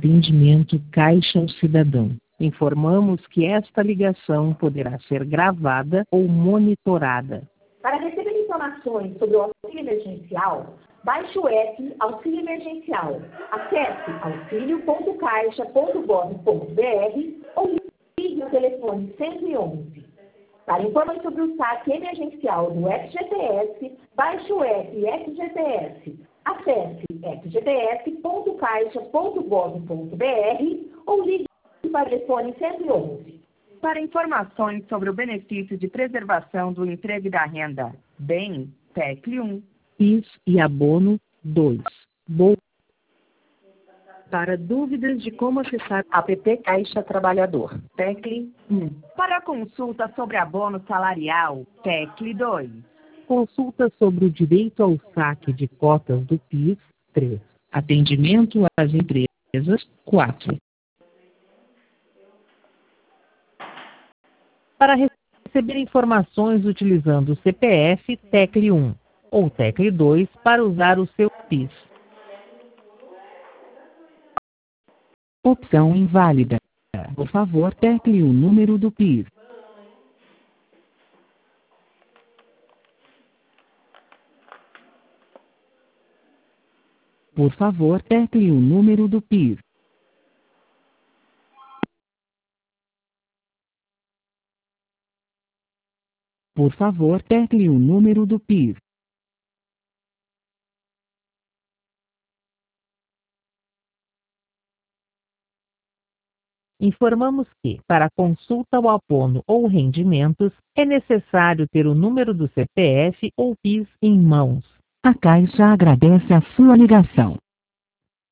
Atendimento Caixa ao Cidadão. Informamos que esta ligação poderá ser gravada ou monitorada. Para receber informações sobre o auxílio emergencial, baixe o app Auxílio Emergencial. Acesse auxilio.caixa.gov.br ou ligue o telefone 111. Para informações sobre o saque emergencial do FGTS, baixe o app FGTS. Acesse fgts.caixa.gov.br ou ligue para o telefone 111. Para informações sobre o benefício de preservação do emprego e da renda, BEM, TECLE 1. PIS e Abono 2. Para dúvidas de como acessar app Caixa Trabalhador, TECLE 1. Para consulta sobre abono salarial, TECLE 2. Consulta sobre o direito ao saque de cotas do PIS, 3. Atendimento às empresas, 4. Para receber informações utilizando o CPF, TECLE 1 ou TECLE 2 para usar o seu PIS. Opção inválida. Por favor, tecle o número do PIS. Por favor, tecle o número do PIS. Por favor, tecle o número do PIS. Informamos que, para consulta ao abono ou rendimentos, é necessário ter o número do CPF ou PIS em mãos. A Caixa agradece a sua ligação.